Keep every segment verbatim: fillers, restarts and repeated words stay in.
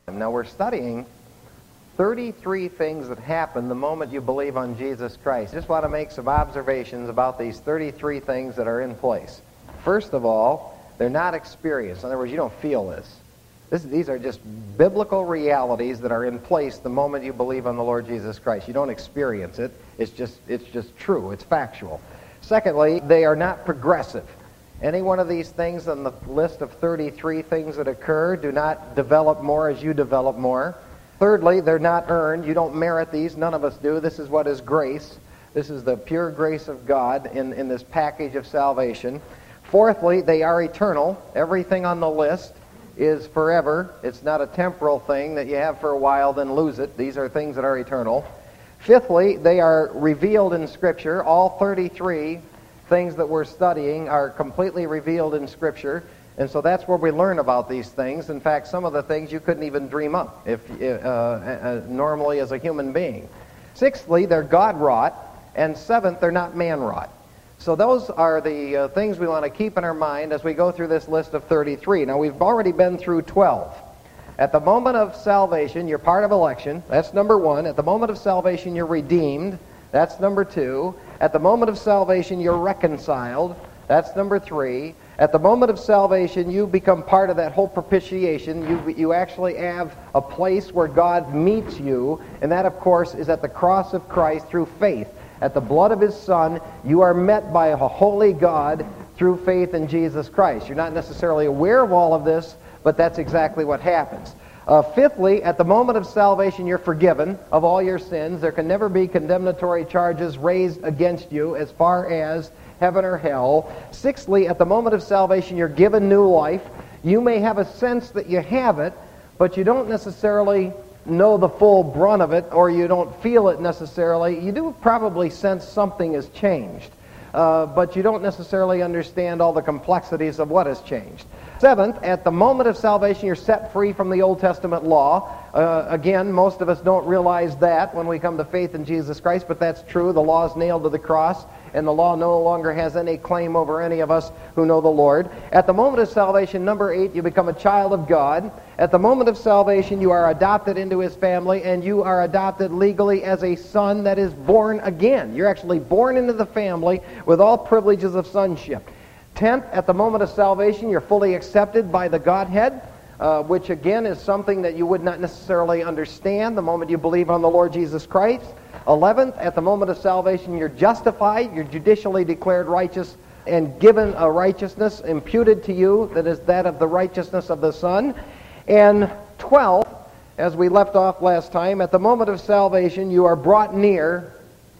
Now we're studying thirty-three things that happen the moment you believe on Jesus Christ. I just want to make some observations about these thirty-three things that are in place. First of all, they're not experienced. In other words, you don't feel this. This, these are just biblical realities that are in place the moment you believe on the Lord Jesus Christ. You don't experience it. It's just, it's just true. It's factual. Secondly, they are not progressive. Any one of these things on the list of thirty-three things that occur do not develop more as you develop more. Thirdly, they're not earned. You don't merit these. None of us do. This is what is grace. This is the pure grace of God in, in this package of salvation. Fourthly, they are eternal. Everything on the list is forever. It's not a temporal thing that you have for a while, then lose it. These are things that are eternal. Fifthly, they are revealed in Scripture. All thirty-three things that we're studying are completely revealed in Scripture. And so that's where we learn about these things. In fact, some of the things you couldn't even dream up if uh, uh, normally as a human being. Sixthly, they're God-wrought. And seventh, they're not man-wrought. So those are the uh, things we want to keep in our mind as we go through this list of thirty-three. Now, we've already been through twelve. At the moment of salvation, you're part of election. That's number one. At the moment of salvation, you're redeemed. That's number two. At the moment of salvation, you're reconciled. That's number three. At the moment of salvation, you become part of that whole propitiation. You, you actually have a place where God meets you, and that, of course, is at the cross of Christ through faith. At the blood of His Son, you are met by a holy God through faith in Jesus Christ. You're not necessarily aware of all of this, but that's exactly what happens. Uh, fifthly, at the moment of salvation, you're forgiven of all your sins. There can never be condemnatory charges raised against you as far as heaven or hell. Sixthly, at the moment of salvation, you're given new life. You may have a sense that you have it, but you don't necessarily know the full brunt of it, or you don't feel it necessarily. You do probably sense something has changed, uh, but you don't necessarily understand all the complexities of what has changed. Seventh, at the moment of salvation, you're set free from the Old Testament law. Uh, again, most of us don't realize that when we come to faith in Jesus Christ, but that's true. The law is nailed to the cross, and the law no longer has any claim over any of us who know the Lord. At the moment of salvation, number eight, you become a child of God. At the moment of salvation, you are adopted into His family, and you are adopted legally as a son that is born again. You're actually born into the family with all privileges of sonship. Tenth, at the moment of salvation, you're fully accepted by the Godhead, uh, which again is something that you would not necessarily understand the moment you believe on the Lord Jesus Christ. Eleventh, at the moment of salvation, you're justified, you're judicially declared righteous and given a righteousness imputed to you that is that of the righteousness of the Son. And twelfth, as we left off last time, at the moment of salvation, you are brought near,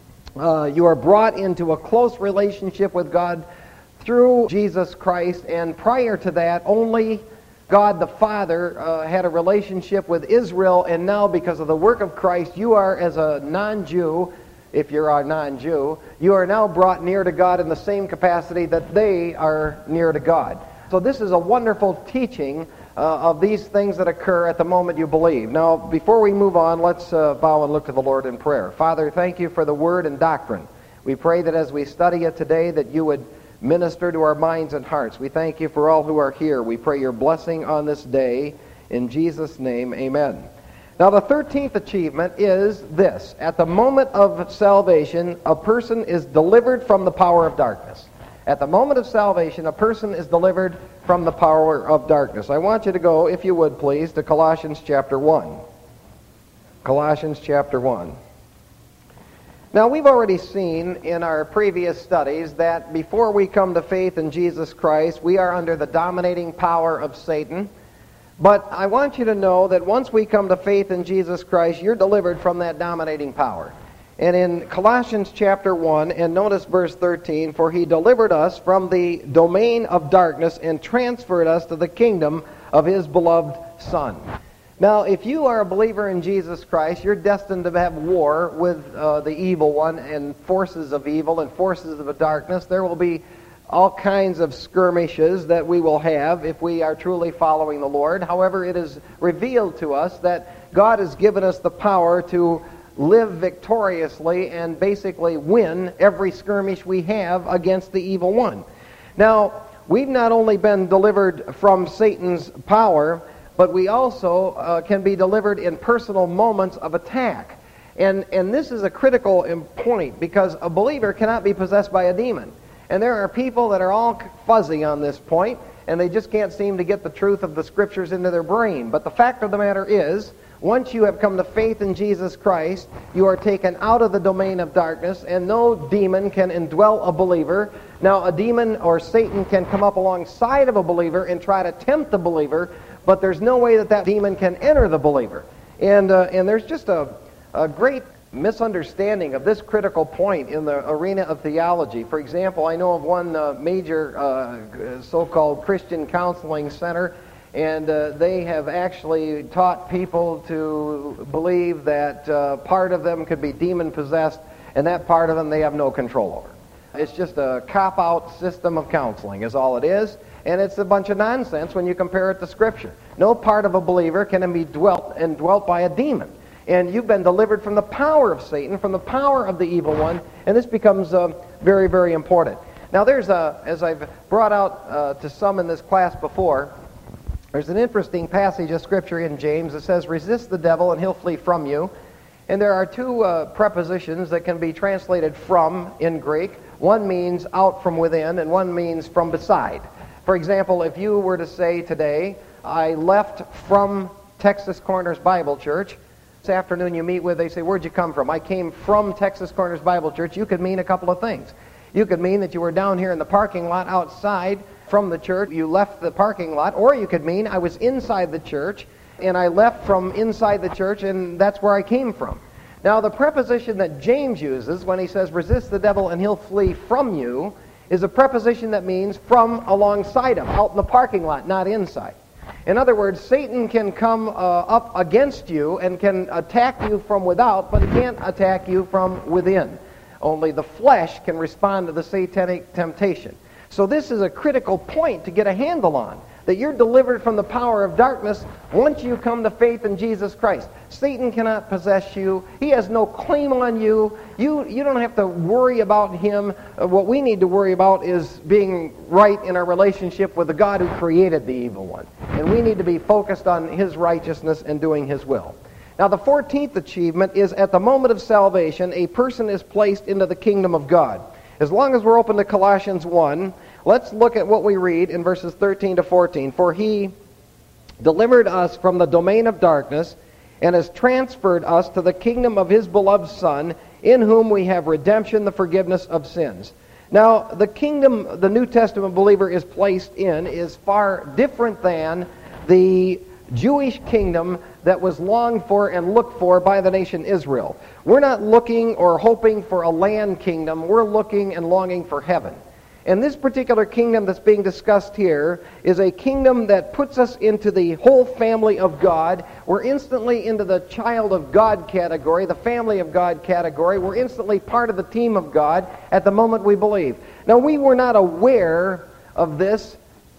uh, you are brought into a close relationship with God through Jesus Christ, and prior to that, only God the Father uh, had a relationship with Israel, and now because of the work of Christ, you are, as a non-Jew, if you're a non-Jew, you are now brought near to God in the same capacity that they are near to God. So this is a wonderful teaching uh, of these things that occur at the moment you believe. Now, before we move on, let's uh, bow and look to the Lord in prayer. Father, thank you for the Word and doctrine. We pray that as we study it today, that you would minister to our minds and hearts. We thank you for all who are here. We pray your blessing on this day. In Jesus' name, amen. Now, the thirteenth achievement is this. At the moment of salvation, a person is delivered from the power of darkness. At the moment of salvation, a person is delivered from the power of darkness. I want you to go, if you would please, to Colossians chapter one. Colossians chapter one. Now, we've already seen in our previous studies that before we come to faith in Jesus Christ, we are under the dominating power of Satan. But I want you to know that once we come to faith in Jesus Christ, you're delivered from that dominating power. And in Colossians chapter one, and notice verse thirteen, for he delivered us from the domain of darkness and transferred us to the kingdom of his beloved Son. Now, if you are a believer in Jesus Christ, you're destined to have war with uh, the evil one and forces of evil and forces of darkness. There will be all kinds of skirmishes that we will have if we are truly following the Lord. However, it is revealed to us that God has given us the power to live victoriously and basically win every skirmish we have against the evil one. Now, we've not only been delivered from Satan's power, but we also uh, can be delivered in personal moments of attack. And, and this is a critical point, because a believer cannot be possessed by a demon. And there are people that are all fuzzy on this point, and they just can't seem to get the truth of the Scriptures into their brain. But the fact of the matter is, once you have come to faith in Jesus Christ, you are taken out of the domain of darkness, and no demon can indwell a believer. Now, a demon or Satan can come up alongside of a believer and try to tempt the believer, but there's no way that that demon can enter the believer. And, uh, and there's just a, a great misunderstanding of this critical point in the arena of theology. For example, I know of one uh, major uh, so-called Christian counseling center, and uh, they have actually taught people to believe that uh, part of them could be demon-possessed, and that part of them they have no control over. It's just a cop-out system of counseling is all it is, and it's a bunch of nonsense when you compare it to Scripture. No part of a believer can be dwelt and dwelt by a demon. And you've been delivered from the power of Satan, from the power of the evil one, and this becomes uh, very, very important. Now there's a, as I've brought out uh, to some in this class before, there's an interesting passage of Scripture in James that says, resist the devil and he'll flee from you. And there are two uh, prepositions that can be translated from in Greek. One means out from within, and one means from beside. For example, if you were to say today, I left from Texas Corners Bible Church, this afternoon you meet with, they say, where'd you come from? I came from Texas Corners Bible Church. You could mean a couple of things. You could mean that you were down here in the parking lot outside from the church. You left the parking lot. Or you could mean I was inside the church, and I left from inside the church, and that's where I came from. Now, the preposition that James uses when he says, resist the devil and he'll flee from you, is a preposition that means from alongside him, out in the parking lot, not inside. In other words, Satan can come uh, up against you and can attack you from without, but he can't attack you from within. Only the flesh can respond to the satanic temptation. So this is a critical point to get a handle on, that you're delivered from the power of darkness once you come to faith in Jesus Christ. Satan cannot possess you. He has no claim on you. You, you don't have to worry about him. Uh, what we need to worry about is being right in our relationship with the God who created the evil one. And we need to be focused on his righteousness and doing his will. Now, the fourteenth achievement is at the moment of salvation, a person is placed into the kingdom of God. As long as we're open to Colossians one, let's look at what we read in verses thirteen to fourteen. For he delivered us from the domain of darkness and has transferred us to the kingdom of his beloved Son, in whom we have redemption, the forgiveness of sins. Now, the kingdom the New Testament believer is placed in is far different than the Jewish kingdom that was longed for and looked for by the nation Israel. We're not looking or hoping for a land kingdom. We're looking and longing for heaven. And this particular kingdom that's being discussed here is a kingdom that puts us into the whole family of God. We're instantly into the child of God category, the family of God category. We're instantly part of the team of God at the moment we believe. Now, we were not aware of this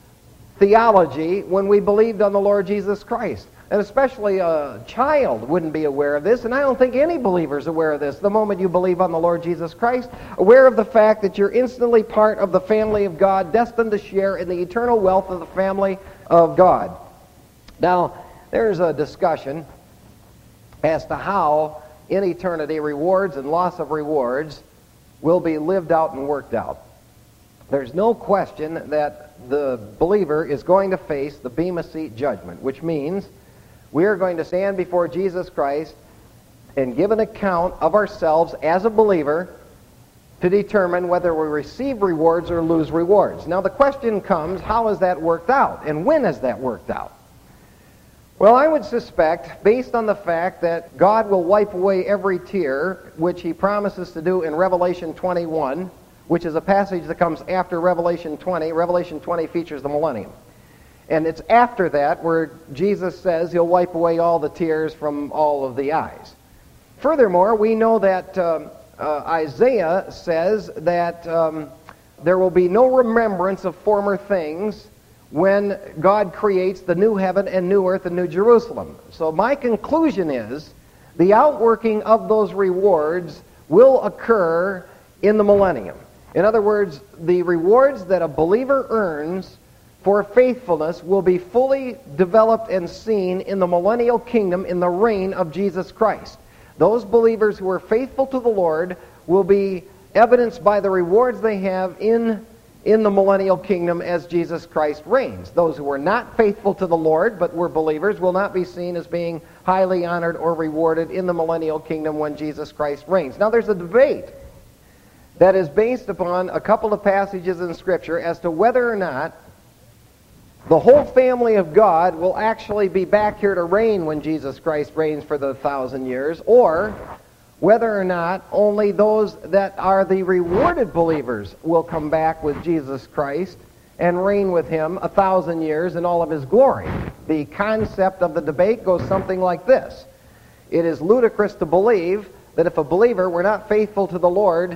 theology when we believed on the Lord Jesus Christ. And especially a child wouldn't be aware of this, and I don't think any believer is aware of this the moment you believe on the Lord Jesus Christ, aware of the fact that you're instantly part of the family of God, destined to share in the eternal wealth of the family of God. Now, there's a discussion as to how in eternity rewards and loss of rewards will be lived out and worked out. There's no question that the believer is going to face the Bema Seat judgment, which means we are going to stand before Jesus Christ and give an account of ourselves as a believer to determine whether we receive rewards or lose rewards. Now the question comes, how has that worked out? And when has that worked out? Well, I would suspect, based on the fact that God will wipe away every tear, which he promises to do in Revelation twenty-one, which is a passage that comes after Revelation twenty. Revelation twenty features the millennium. And it's after that where Jesus says he'll wipe away all the tears from all of the eyes. Furthermore, we know that um, uh, Isaiah says that um, there will be no remembrance of former things when God creates the new heaven and new earth and new Jerusalem. So my conclusion is the outworking of those rewards will occur in the millennium. In other words, the rewards that a believer earns for faithfulness will be fully developed and seen in the millennial kingdom in the reign of Jesus Christ. Those believers who are faithful to the Lord will be evidenced by the rewards they have in, in the millennial kingdom as Jesus Christ reigns. Those who are not faithful to the Lord but were believers will not be seen as being highly honored or rewarded in the millennial kingdom when Jesus Christ reigns. Now there's a debate that is based upon a couple of passages in Scripture as to whether or not the whole family of God will actually be back here to reign when Jesus Christ reigns for the thousand years, or whether or not only those that are the rewarded believers will come back with Jesus Christ and reign with him a thousand years in all of his glory. The concept of the debate goes something like this. It is ludicrous to believe that if a believer were not faithful to the Lord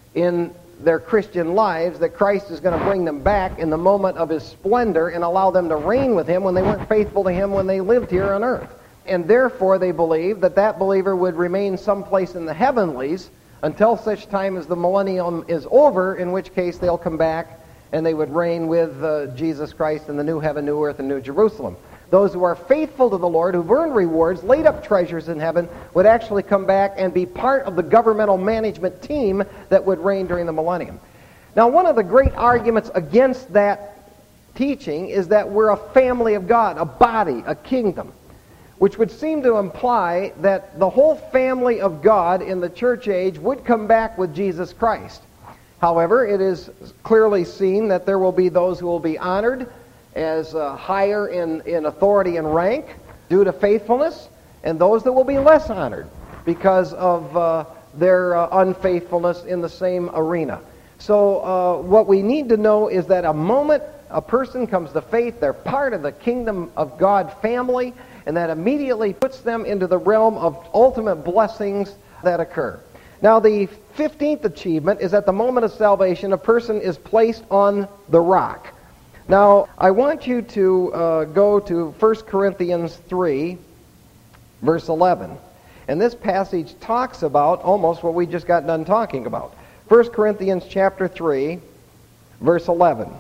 in their Christian lives, that Christ is going to bring them back in the moment of his splendor and allow them to reign with him when they weren't faithful to him when they lived here on earth. And therefore they believe that that believer would remain someplace in the heavenlies until such time as the millennium is over, in which case they'll come back and they would reign with uh, Jesus Christ in the new heaven, new earth, and new Jerusalem. Those who are faithful to the Lord, who've earned rewards, laid up treasures in heaven, would actually come back and be part of the governmental management team that would reign during the millennium. Now, one of the great arguments against that teaching is that we're a family of God, a body, a kingdom, which would seem to imply that the whole family of God in the church age would come back with Jesus Christ. However, it is clearly seen that there will be those who will be honored as uh, higher in, in authority and rank due to faithfulness, and those that will be less honored because of uh, their uh, unfaithfulness in the same arena. So uh, what we need to know is that a moment a person comes to faith, they're part of the kingdom of God family, and that immediately puts them into the realm of ultimate blessings that occur. Now, the fifteenth achievement is at the moment of salvation, a person is placed on the rock. Now, I want you to uh, go to First Corinthians three, verse eleven. And this passage talks about almost what we just got done talking about. First Corinthians chapter three, verse eleven.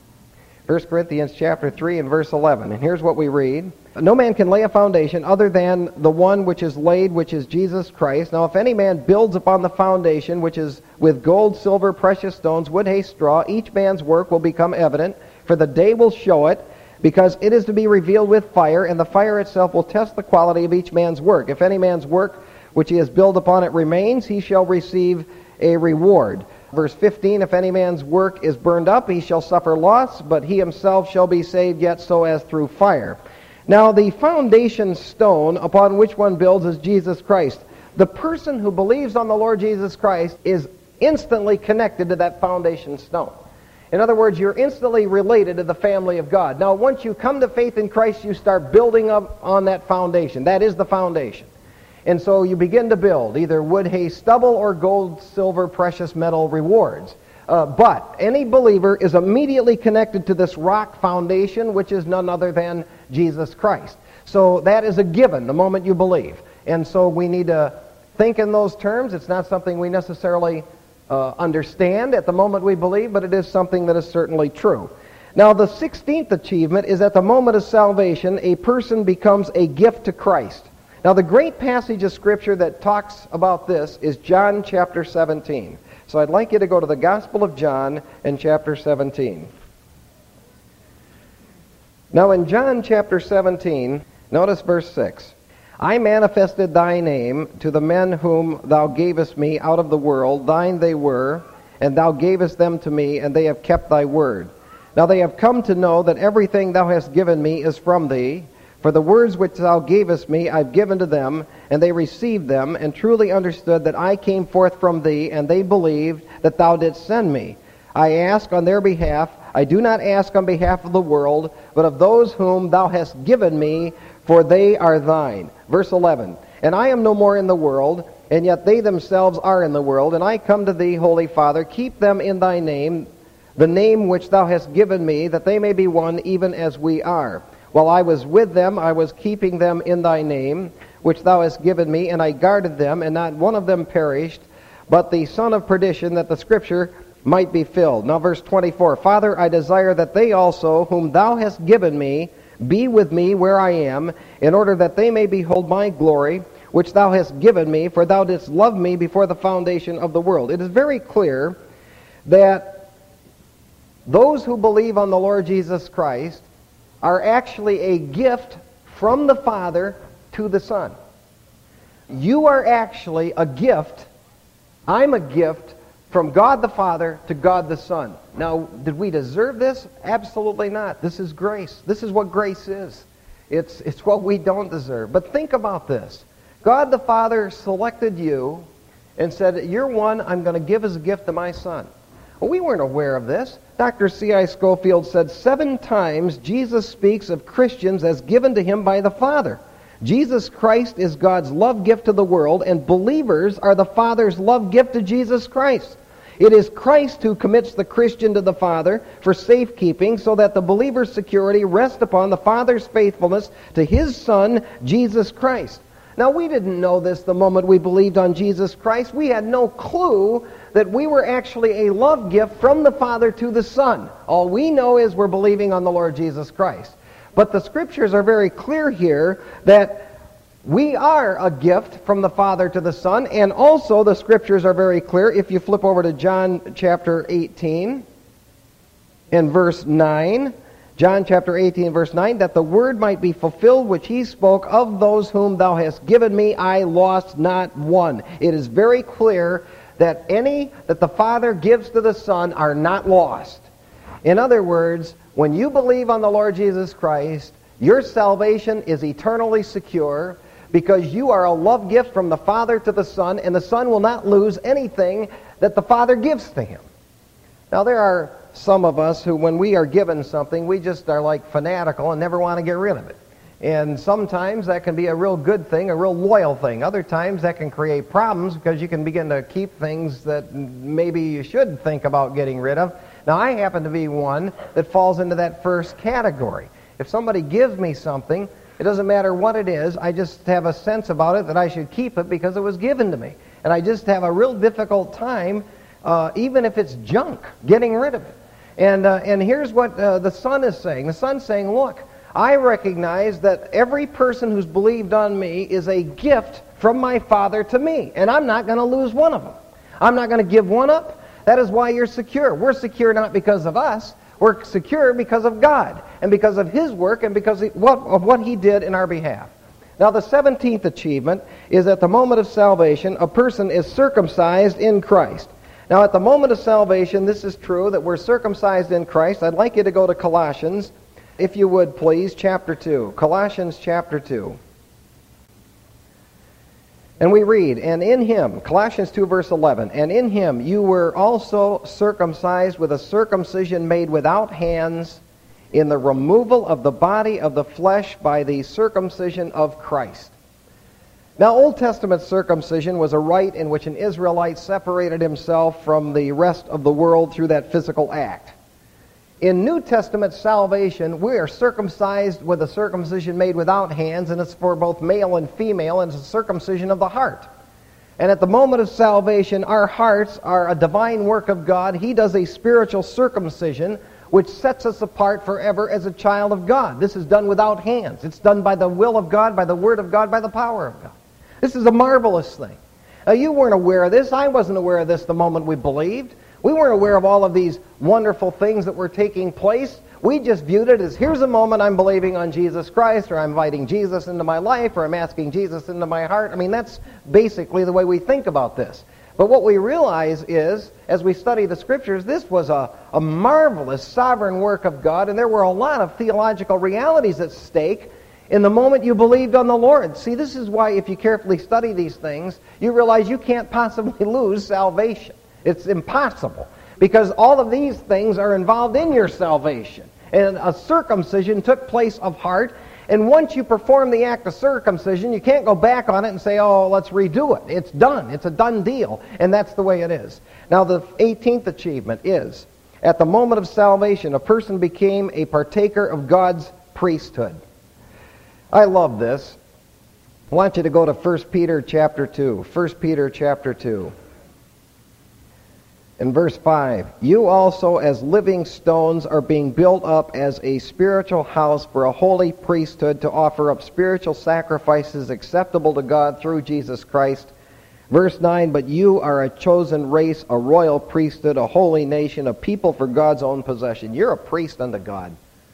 First Corinthians chapter three and verse eleven. And here's what we read. No man can lay a foundation other than the one which is laid, which is Jesus Christ. Now if any man builds upon the foundation, which is with gold, silver, precious stones, wood, hay, straw, each man's work will become evident, for the day will show it, because it is to be revealed with fire, and the fire itself will test the quality of each man's work. If any man's work which he has built upon it remains, he shall receive a reward. Verse fifteen, if any man's work is burned up, he shall suffer loss, but he himself shall be saved, yet so as through fire. Now the foundation stone upon which one builds is Jesus Christ. The person who believes on the Lord Jesus Christ is instantly connected to that foundation stone. In other words, you're instantly related to the family of God. Now, once you come to faith in Christ, you start building up on that foundation. That is the foundation. And so you begin to build either wood, hay, stubble, or gold, silver, precious metal rewards. Uh, but any believer is immediately connected to this rock foundation, which is none other than Jesus Christ. So that is a given the moment you believe. And so we need to think in those terms. It's not something we necessarily uh, understand at the moment we believe, but it is something that is certainly true. Now the sixteenth achievement is at the moment of salvation, a person becomes a gift to Christ. Now the great passage of Scripture that talks about this is John chapter seventeen. So I'd like you to go to the Gospel of John and chapter seventeen. Now in John chapter seventeen, notice verse six. I manifested thy name to the men whom thou gavest me out of the world. Thine they were, and thou gavest them to me, and they have kept thy word. Now they have come to know that everything thou hast given me is from thee. For the words which thou gavest me I've given to them, and they received them, and truly understood that I came forth from thee, and they believed that thou didst send me. I ask on their behalf. I do not ask on behalf of the world, but of those whom thou hast given me, for they are thine. Verse eleven. And I am no more in the world, and yet they themselves are in the world, and I come to thee, Holy Father, keep them in thy name, the name which thou hast given me, that they may be one even as we are. While I was with them, I was keeping them in thy name, which thou hast given me, and I guarded them, and not one of them perished, but the son of perdition, that the Scripture might be filled. Now verse twenty-four, Father, I desire that they also, whom thou hast given me, be with me where I am, in order that they may behold my glory, which thou hast given me, for thou didst love me before the foundation of the world. It is very clear that those who believe on the Lord Jesus Christ are actually a gift from the Father to the Son. You are actually a gift. I'm a gift from God the Father to God the Son. Now, did we deserve this? Absolutely not. This is grace. This is what grace is. It's, it's what we don't deserve. But think about this. God the Father selected you and said, you're one I'm going to give as a gift to my Son. Well, we weren't aware of this. Doctor C I Scofield said seven times Jesus speaks of Christians as given to him by the Father. Jesus Christ is God's love gift to the world, and believers are the Father's love gift to Jesus Christ. It is Christ who commits the Christian to the Father for safekeeping, so that the believer's security rests upon the Father's faithfulness to his Son, Jesus Christ. Now, we didn't know this the moment we believed on Jesus Christ. We had no clue that we were actually a love gift from the Father to the Son. All we know is we're believing on the Lord Jesus Christ. But the Scriptures are very clear here that we are a gift from the Father to the Son, and also the Scriptures are very clear. If you flip over to John chapter eighteen and verse nine, John chapter eighteen, verse nine, that the word might be fulfilled which he spoke, of those whom thou hast given me, I lost not one. It is very clear that any that the Father gives to the Son are not lost. In other words, when you believe on the Lord Jesus Christ, your salvation is eternally secure because you are a love gift from the Father to the Son, and the Son will not lose anything that the Father gives to him. Now, there are some of us who, when we are given something, we just are like fanatical and never want to get rid of it. And sometimes that can be a real good thing, a real loyal thing. Other times that can create problems because you can begin to keep things that maybe you should think about getting rid of. Now, I happen to be one that falls into that first category. If somebody gives me something, it doesn't matter what it is, I just have a sense about it that I should keep it because it was given to me. And I just have a real difficult time, uh, even if it's junk, getting rid of it. And, uh, and here's what uh, the Son is saying. The Son's saying, look, I recognize that every person who's believed on me is a gift from my Father to me, and I'm not going to lose one of them. I'm not going to give one up. That is why you're secure. We're secure not because of us. We're secure because of God, and because of his work, and because of what he did in our behalf. Now, the seventeenth achievement is at the moment of salvation, a person is circumcised in Christ. Now, at the moment of salvation, this is true, that we're circumcised in Christ. I'd like you to go to Colossians, if you would, please, chapter two. Colossians chapter two. And we read, and in him, Colossians two, verse eleven, and in him you were also circumcised with a circumcision made without hands, in the removal of the body of the flesh by the circumcision of Christ. Now, Old Testament circumcision was a rite in which an Israelite separated himself from the rest of the world through that physical act. In New Testament salvation, we are circumcised with a circumcision made without hands, and it's for both male and female, and it's a circumcision of the heart. And at the moment of salvation, our hearts are a divine work of God. He does a spiritual circumcision, which sets us apart forever as a child of God. This is done without hands. It's done by the will of God, by the word of God, by the power of God. This is a marvelous thing. Now, you weren't aware of this. I wasn't aware of this the moment we believed. We weren't aware of all of these wonderful things that were taking place. We just viewed it as, here's a moment I'm believing on Jesus Christ, or I'm inviting Jesus into my life, or I'm asking Jesus into my heart. I mean, that's basically the way we think about this. But what we realize is, as we study the Scriptures, this was a, a marvelous sovereign work of God, and there were a lot of theological realities at stake in the moment you believed on the Lord. See, this is why if you carefully study these things, you realize you can't possibly lose salvation. It's impossible, because all of these things are involved in your salvation. And a circumcision took place of heart, and once you perform the act of circumcision, you can't go back on it and say, oh, let's redo it. It's done. It's a done deal, and that's the way it is. Now, the eighteenth achievement is, at the moment of salvation, a person became a partaker of God's priesthood. I love this. I want you to go to First Peter chapter two. First Peter chapter two. In verse five, you also as living stones are being built up as a spiritual house for a holy priesthood to offer up spiritual sacrifices acceptable to God through Jesus Christ. Verse nine, but you are a chosen race, a royal priesthood, a holy nation, a people for God's own possession. You're a priest unto God.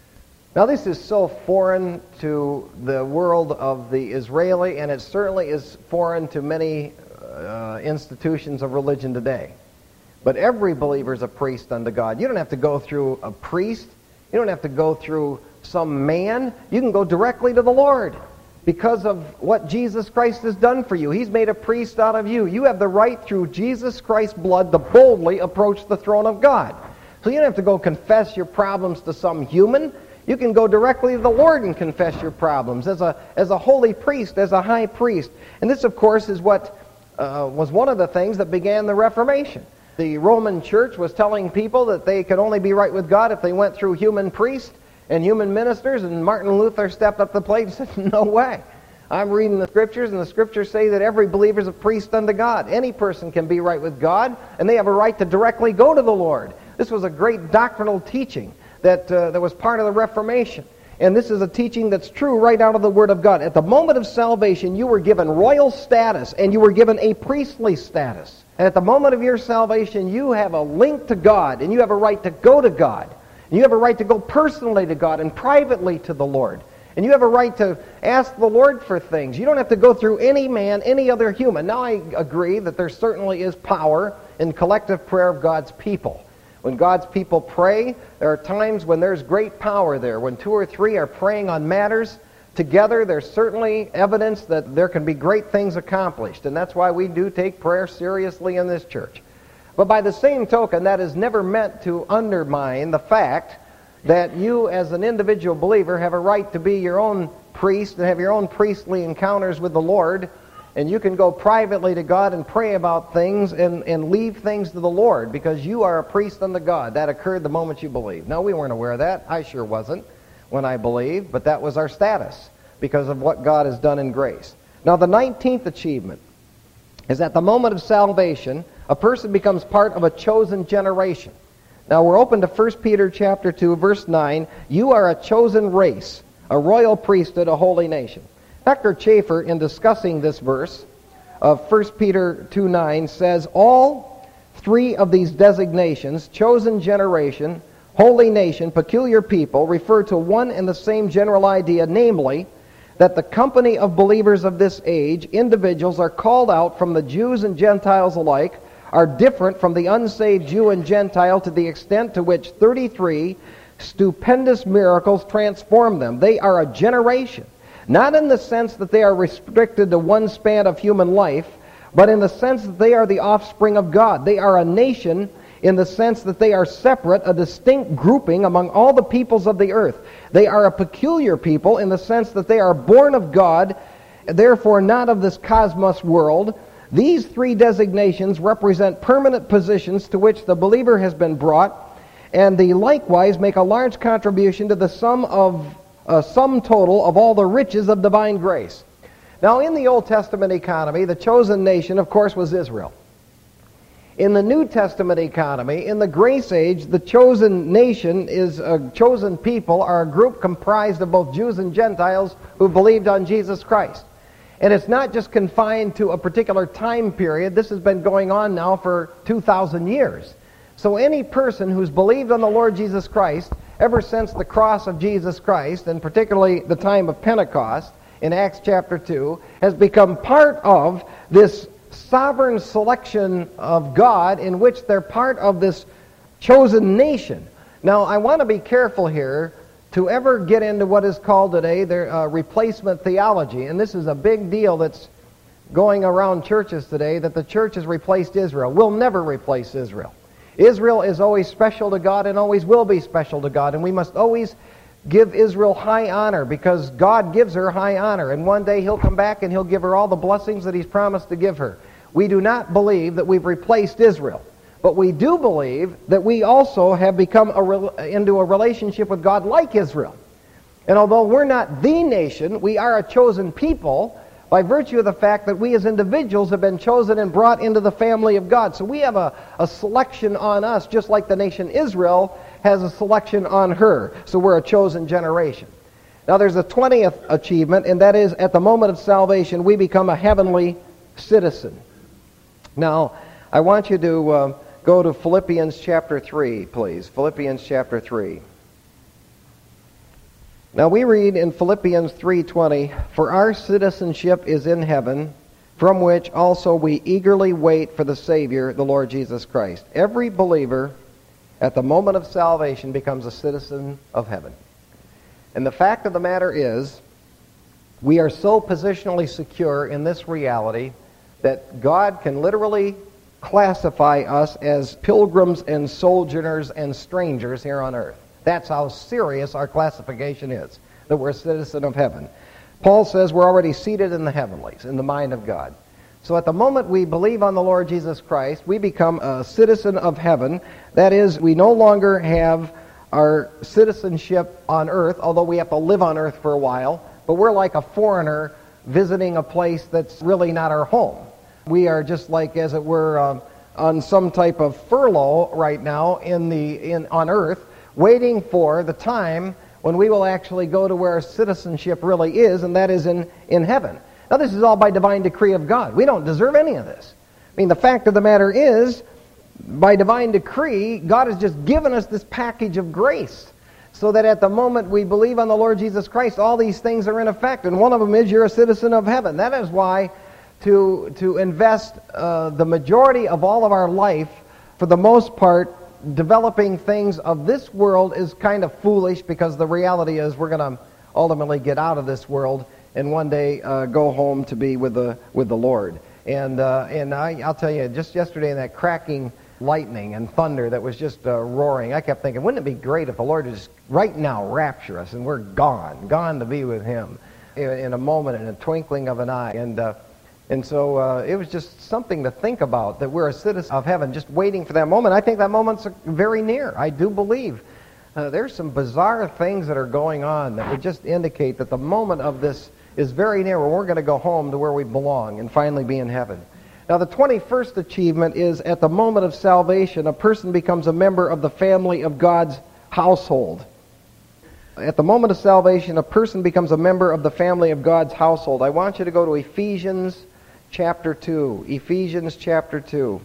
Now this is so foreign to the world of the Israeli, and it certainly is foreign to many uh, institutions of religion today. But every believer is a priest unto God. You don't have to go through a priest. You don't have to go through some man. You can go directly to the Lord because of what Jesus Christ has done for you. He's made a priest out of you. You have the right through Jesus Christ's blood to boldly approach the throne of God. So you don't have to go confess your problems to some human. You can go directly to the Lord and confess your problems as a, as a holy priest, as a high priest. And this, of course, is what uh, was one of the things that began the Reformation. The Roman Church was telling people that they could only be right with God if they went through human priests and human ministers, and Martin Luther stepped up to the plate and said, no way. I'm reading the Scriptures, and the Scriptures say that every believer is a priest unto God. Any person can be right with God, and they have a right to directly go to the Lord. This was a great doctrinal teaching that, uh, that was part of the Reformation. And this is a teaching that's true right out of the Word of God. At the moment of salvation, you were given royal status, and you were given a priestly status. And at the moment of your salvation, you have a link to God, and you have a right to go to God. And you have a right to go personally to God and privately to the Lord. And you have a right to ask the Lord for things. You don't have to go through any man, any other human. Now, I agree that there certainly is power in collective prayer of God's people. When God's people pray, there are times when there's great power there. When two or three are praying on matters together, there's certainly evidence that there can be great things accomplished. And that's why we do take prayer seriously in this church. But by the same token, that is never meant to undermine the fact that you as an individual believer have a right to be your own priest and have your own priestly encounters with the Lord. And you can go privately to God and pray about things and, and leave things to the Lord because you are a priest unto God. That occurred the moment you believed. No, we weren't aware of that. I sure wasn't when I believed, but that was our status because of what God has done in grace. Now, the nineteenth achievement is at the moment of salvation, a person becomes part of a chosen generation. Now, we're open to First Peter chapter two, verse nine. You are a chosen race, a royal priesthood, a holy nation. Doctor Chafer, in discussing this verse of First Peter two nine, says all three of these designations, chosen generation, holy nation, peculiar people, refer to one and the same general idea, namely, that the company of believers of this age, individuals are called out from the Jews and Gentiles alike, are different from the unsaved Jew and Gentile to the extent to which thirty-three stupendous miracles transform them. They are a generation. Not in the sense that they are restricted to one span of human life, but in the sense that they are the offspring of God. They are a nation in the sense that they are separate, a distinct grouping among all the peoples of the earth. They are a peculiar people in the sense that they are born of God, therefore not of this cosmos world. These three designations represent permanent positions to which the believer has been brought, and they likewise make a large contribution to the sum of a sum total of all the riches of divine grace. Now, in the Old Testament economy, the chosen nation, of course, was Israel. In the New Testament economy, in the grace age, the chosen nation is a chosen people are a group comprised of both Jews and Gentiles who believed on Jesus Christ. And it's not just confined to a particular time period. This has been going on now for two thousand years. So any person who's believed on the Lord Jesus Christ ever since the cross of Jesus Christ, and particularly the time of Pentecost in Acts chapter two, has become part of this sovereign selection of God in which they're part of this chosen nation. Now, I want to be careful here to ever get into what is called today the uh, replacement theology. And this is a big deal that's going around churches today, that the church has replaced Israel. We'll never replace Israel. Israel is always special to God and always will be special to God. And we must always give Israel high honor because God gives her high honor. And one day He'll come back and He'll give her all the blessings that He's promised to give her. We do not believe that we've replaced Israel. But we do believe that we also have become a, into a relationship with God like Israel. And although we're not the nation, we are a chosen people by virtue of the fact that we as individuals have been chosen and brought into the family of God. So we have a, a selection on us, just like the nation Israel has a selection on her. So we're a chosen generation. Now there's a twentieth achievement, and that is at the moment of salvation, we become a heavenly citizen. Now, I want you to uh, go to Philippians chapter three, please. Philippians chapter three. Now we read in Philippians three twenty, "For our citizenship is in heaven, from which also we eagerly wait for the Savior, the Lord Jesus Christ." Every believer at the moment of salvation becomes a citizen of heaven. And the fact of the matter is, we are so positionally secure in this reality that God can literally classify us as pilgrims and sojourners and strangers here on earth. That's how serious our classification is, that we're a citizen of heaven. Paul says we're already seated in the heavenlies, in the mind of God. So at the moment we believe on the Lord Jesus Christ, we become a citizen of heaven. That is, we no longer have our citizenship on earth, although we have to live on earth for a while, but we're like a foreigner visiting a place that's really not our home. We are just like, as it were, uh, on some type of furlough right now in the in on earth, waiting for the time when we will actually go to where our citizenship really is, and that is in, in heaven. Now, this is all by divine decree of God. We don't deserve any of this. I mean, the fact of the matter is, by divine decree, God has just given us this package of grace, so that at the moment we believe on the Lord Jesus Christ, all these things are in effect, and one of them is you're a citizen of heaven. That is why to, to invest uh, the majority of all of our life, for the most part, developing things of this world is kind of foolish, because the reality is we're going to ultimately get out of this world and one day uh, go home to be with the with the Lord. And uh, and I, I'll tell you, just yesterday in that cracking lightning and thunder that was just uh, roaring, I kept thinking, wouldn't it be great if the Lord would just right now rapture us and we're gone, gone to be with Him in, in a moment, in a twinkling of an eye. And uh, And so uh, it was just something to think about, that we're a citizen of heaven, just waiting for that moment. I think that moment's very near. I do believe uh, there's some bizarre things that are going on that would just indicate that the moment of this is very near, where we're going to go home to where we belong and finally be in heaven. Now, the twenty-first achievement is at the moment of salvation, a person becomes a member of the family of God's household. At the moment of salvation, a person becomes a member of the family of God's household. I want you to go to Ephesians chapter two. Ephesians chapter two.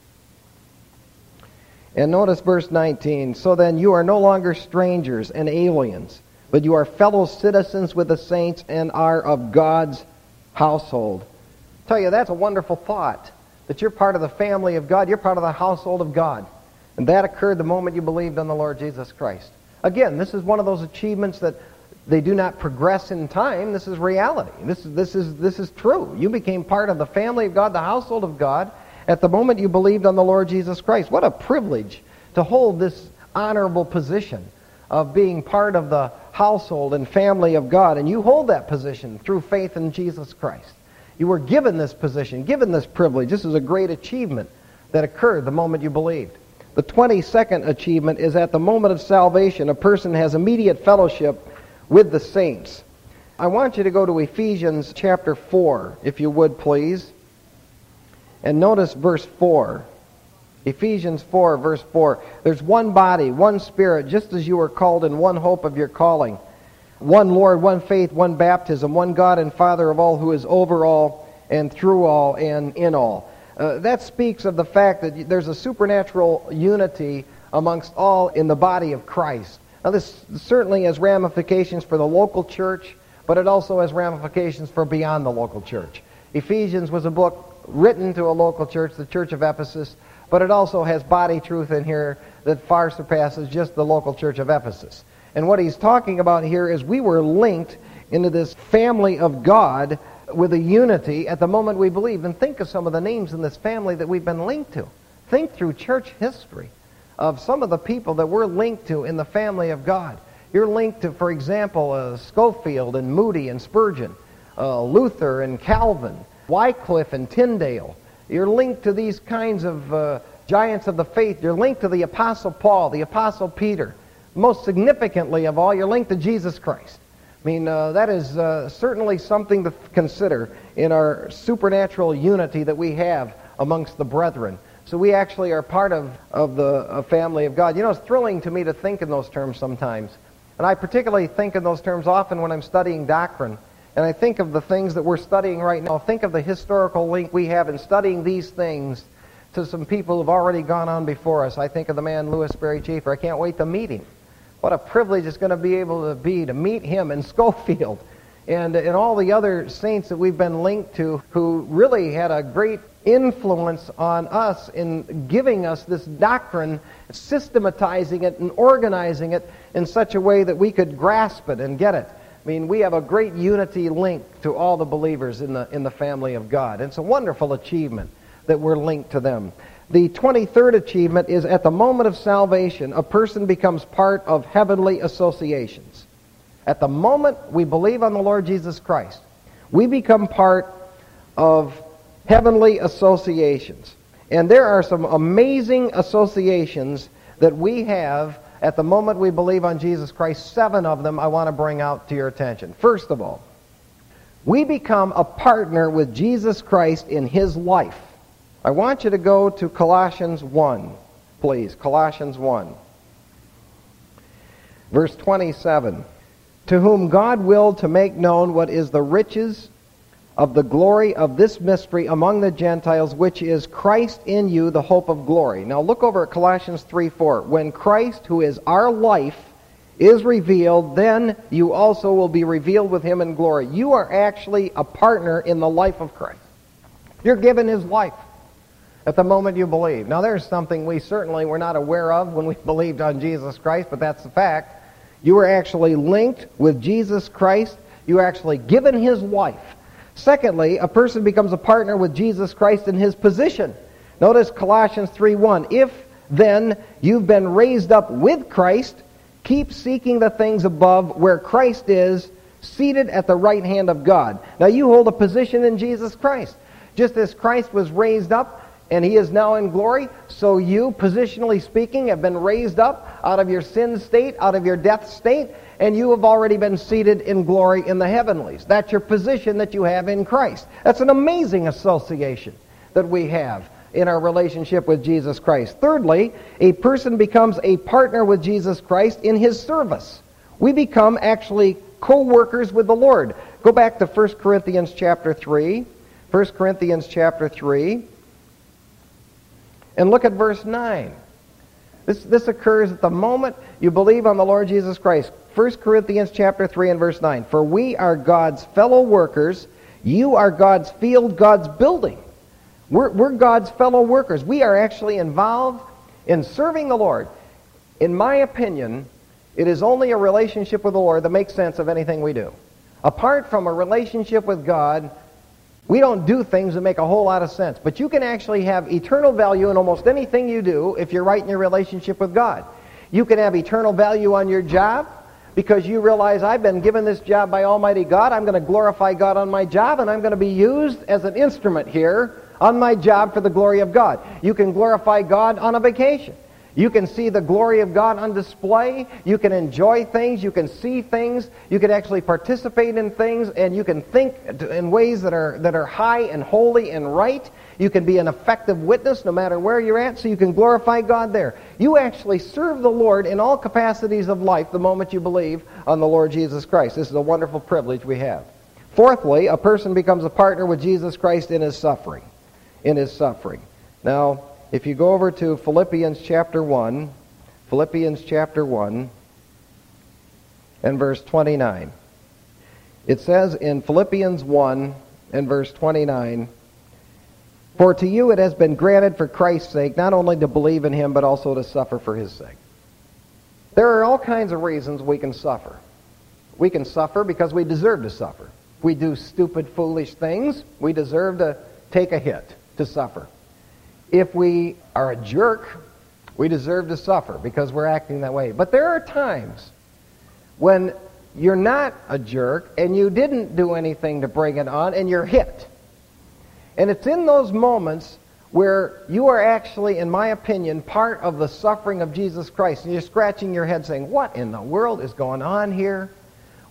And notice verse nineteen. "So then you are no longer strangers and aliens, but you are fellow citizens with the saints and are of God's household." I tell you, that's a wonderful thought, that you're part of the family of God. You're part of the household of God. And that occurred the moment you believed on the Lord Jesus Christ. Again, this is one of those achievements that they do not progress in time. This is reality. This is, this is, this is true. You became part of the family of God, the household of God, at the moment you believed on the Lord Jesus Christ. What a privilege to hold this honorable position of being part of the household and family of God. And you hold that position through faith in Jesus Christ. You were given this position, given this privilege. This is a great achievement that occurred the moment you believed. The twenty-second achievement is at the moment of salvation, a person has immediate fellowship with the saints. I want you to go to Ephesians chapter four, if you would, please. And notice verse four. Ephesians four, verse four. "There's one body, one Spirit, just as you were called in one hope of your calling. One Lord, one faith, one baptism, one God and Father of all, who is over all and through all and in all." Uh, that speaks of the fact that there's a supernatural unity amongst all in the body of Christ. Now, this certainly has ramifications for the local church, but it also has ramifications for beyond the local church. Ephesians was a book written to a local church, the church of Ephesus, but it also has body truth in here that far surpasses just the local church of Ephesus. And what he's talking about here is we were linked into this family of God with a unity at the moment we believed. And think of some of the names in this family that we've been linked to. Think through church history of some of the people that we're linked to in the family of God. You're linked to, for example, uh, Schofield and Moody and Spurgeon, uh, Luther and Calvin, Wycliffe and Tyndale. You're linked to these kinds of uh, giants of the faith. You're linked to the Apostle Paul, the Apostle Peter. Most significantly of all, you're linked to Jesus Christ. I mean, uh, that is uh, certainly something to consider in our supernatural unity that we have amongst the brethren. So we actually are part of, of the uh, family of God. You know, it's thrilling to me to think in those terms sometimes. And I particularly think in those terms often when I'm studying doctrine. And I think of the things that we're studying right now. Think of the historical link we have in studying these things to some people who've already gone on before us. I think of the man Louis Sperry Chafer. I can't wait to meet him. What a privilege it's going to be able to be to meet him in Schofield and, and all the other saints that we've been linked to who really had a great influence on us in giving us this doctrine, systematizing it and organizing it in such a way that we could grasp it and get it. I mean, we have a great unity link to all the believers in the, in the family of God. It's a wonderful achievement that we're linked to them. The twenty-third achievement is at the moment of salvation, a person becomes part of heavenly associations. At the moment we believe on the Lord Jesus Christ, we become part of heavenly associations. And there are some amazing associations that we have at the moment we believe on Jesus Christ. Seven of them I want to bring out to your attention. First of all, we become a partner with Jesus Christ in His life. I want you to go to Colossians one, please. Colossians one. Verse twenty-seven. To whom God willed to make known what is the riches of the glory of this mystery among the Gentiles, which is Christ in you, the hope of glory. Now look over at Colossians three four. When Christ, who is our life, is revealed, then you also will be revealed with Him in glory. You are actually a partner in the life of Christ. You're given His life at the moment you believe. Now there's something we certainly were not aware of when we believed on Jesus Christ, but that's the fact. You were actually linked with Jesus Christ. You were actually given His life. Secondly, a person becomes a partner with Jesus Christ in His position. Notice Colossians three one. If then you've been raised up with Christ, keep seeking the things above where Christ is, seated at the right hand of God. Now you hold a position in Jesus Christ. Just as Christ was raised up, and He is now in glory, so you, positionally speaking, have been raised up out of your sin state, out of your death state, and you have already been seated in glory in the heavenlies. That's your position that you have in Christ. That's an amazing association that we have in our relationship with Jesus Christ. Thirdly, a person becomes a partner with Jesus Christ in His service. We become actually co-workers with the Lord. Go back to First Corinthians chapter three. First Corinthians chapter three. And look at verse nine. This, this occurs at the moment you believe on the Lord Jesus Christ. First Corinthians chapter three and verse nine. For we are God's fellow workers. You are God's field, God's building. We're, we're God's fellow workers. We are actually involved in serving the Lord. In my opinion, it is only a relationship with the Lord that makes sense of anything we do. Apart from a relationship with God, we don't do things that make a whole lot of sense. But you can actually have eternal value in almost anything you do if you're right in your relationship with God. You can have eternal value on your job because you realize, I've been given this job by Almighty God. I'm going to glorify God on my job, and I'm going to be used as an instrument here on my job for the glory of God. You can glorify God on a vacation. You can see the glory of God on display. You can enjoy things. You can see things. You can actually participate in things, and you can think in ways that are that are high and holy and right. You can be an effective witness no matter where you're at, so you can glorify God there. You actually serve the Lord in all capacities of life the moment you believe on the Lord Jesus Christ. This is a wonderful privilege we have. Fourthly, a person becomes a partner with Jesus Christ in His suffering. In His suffering. Now, if you go over to Philippians chapter one, Philippians chapter one, and verse twenty-nine. It says in Philippians one and verse twenty-nine, for to you it has been granted for Christ's sake not only to believe in Him, but also to suffer for His sake. There are all kinds of reasons we can suffer. We can suffer because we deserve to suffer. If we do stupid, foolish things, we deserve to take a hit, to suffer. If we are a jerk, we deserve to suffer because we're acting that way. But there are times when you're not a jerk and you didn't do anything to bring it on and you're hit. And it's in those moments where you are actually, in my opinion, part of the suffering of Jesus Christ. And you're scratching your head saying, what in the world is going on here?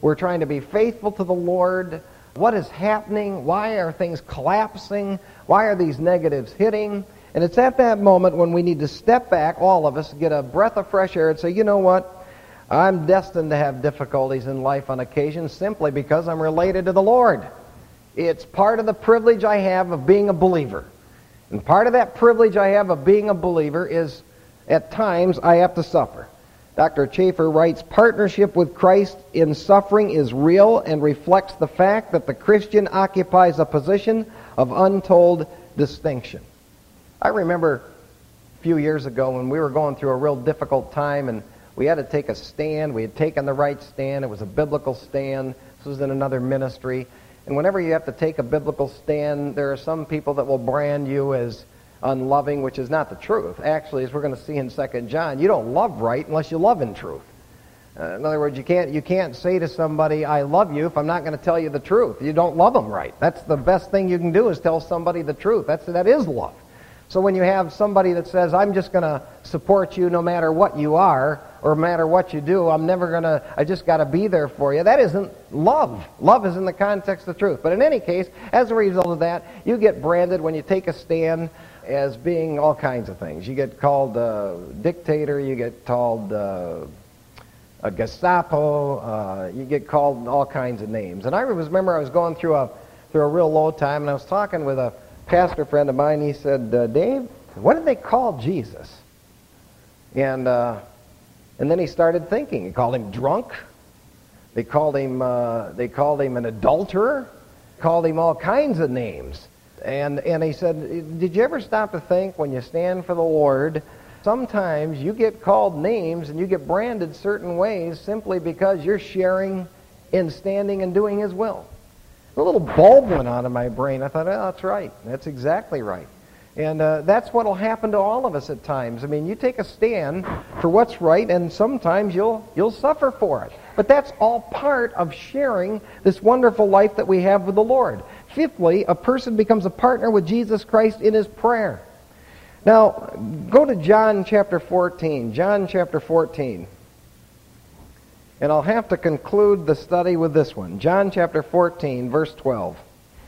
We're trying to be faithful to the Lord. What is happening? Why are things collapsing? Why are these negatives hitting? And it's at that moment when we need to step back, all of us, get a breath of fresh air and say, you know what? I'm destined to have difficulties in life on occasion simply because I'm related to the Lord. It's part of the privilege I have of being a believer. And part of that privilege I have of being a believer is at times I have to suffer. Doctor Chafer writes, partnership with Christ in suffering is real and reflects the fact that the Christian occupies a position of untold distinction. I remember a few years ago when we were going through a real difficult time and we had to take a stand. We had taken the right stand. It was a biblical stand. This was in another ministry. And whenever you have to take a biblical stand, there are some people that will brand you as unloving, which is not the truth. Actually, as we're going to see in Second John, you don't love right unless you love in truth. Uh, in other words, you can't you can't say to somebody, I love you, if I'm not going to tell you the truth. You don't love them right. That's the best thing you can do, is tell somebody the truth. That's that is love. So when you have somebody that says, I'm just going to support you no matter what you are, or no matter what you do, I'm never going to, I just got to be there for you, that isn't love. Love is in the context of truth. But in any case, as a result of that, you get branded when you take a stand as being all kinds of things. You get called a dictator, you get called uh, a Gestapo, uh, you get called all kinds of names. And I remember I was going through a through a real low time, and I was talking with a pastor friend of mine. He said, uh, Dave, what did they call Jesus? And uh, and then he started thinking. He called him drunk. They called him uh, they called him an adulterer. Called him all kinds of names. And and he said, did you ever stop to think, when you stand for the Lord, sometimes you get called names and you get branded certain ways simply because you're sharing in standing and doing His will? A little bulb went on in my brain. I thought, oh, that's right. That's exactly right. And uh, that's what will happen to all of us at times. I mean, you take a stand for what's right, and sometimes you'll you'll suffer for it. But that's all part of sharing this wonderful life that we have with the Lord. Fifthly, a person becomes a partner with Jesus Christ in his prayer. Now, go to John chapter fourteen. John chapter fourteen. And I'll have to conclude the study with this one. John chapter fourteen, verse twelve.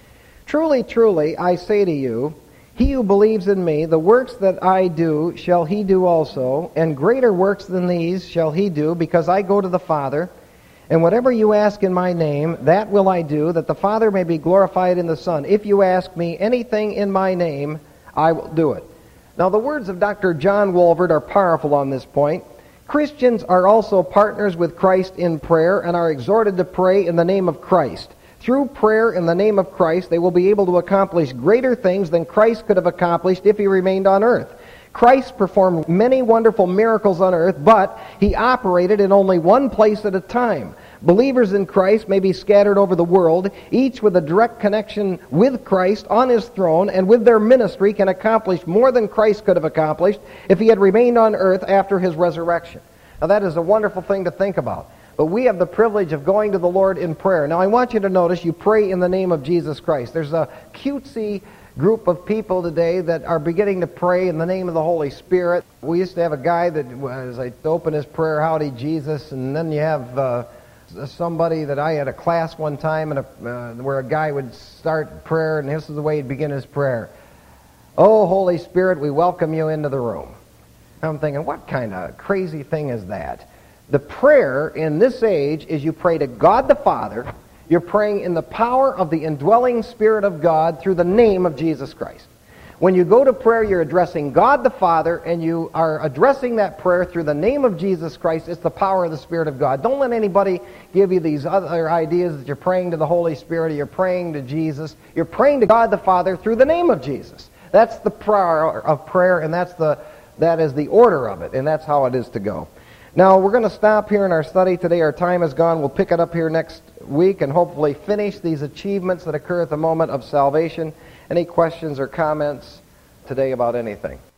Truly, truly, I say to you, he who believes in me, the works that I do shall he do also, and greater works than these shall he do, because I go to the Father. And whatever you ask in my name, that will I do, that the Father may be glorified in the Son. If you ask me anything in my name, I will do it. Now, the words of Doctor John Walvoord are powerful on this point. Christians are also partners with Christ in prayer and are exhorted to pray in the name of Christ. Through prayer in the name of Christ, they will be able to accomplish greater things than Christ could have accomplished if he remained on earth. Christ performed many wonderful miracles on earth, but he operated in only one place at a time. Believers in Christ may be scattered over the world, each with a direct connection with Christ on his throne, and with their ministry can accomplish more than Christ could have accomplished if he had remained on earth after his resurrection. Now that is a wonderful thing to think about. But we have the privilege of going to the Lord in prayer. Now I want you to notice you pray in the name of Jesus Christ. There's a cutesy group of people today that are beginning to pray in the name of the Holy Spirit. We used to have a guy that was, I open his prayer, howdy Jesus, and then you have uh, somebody that I had a class one time and a, uh, where a guy would start prayer, and this is the way he'd begin his prayer. Oh, Holy Spirit, we welcome you into the room. I'm thinking, what kind of crazy thing is that? The prayer in this age is you pray to God the Father. You're praying in the power of the indwelling Spirit of God through the name of Jesus Christ. When you go to prayer, you're addressing God the Father, and you are addressing that prayer through the name of Jesus Christ. It's the power of the Spirit of God. Don't let anybody give you these other ideas that you're praying to the Holy Spirit or you're praying to Jesus. You're praying to God the Father through the name of Jesus. That's the prayer of prayer, and that's the that is the order of it, and that's how it is to go. Now, we're going to stop here in our study today. Our time is gone. We'll pick it up here next week and hopefully finish these achievements that occur at the moment of salvation. Any questions or comments today about anything?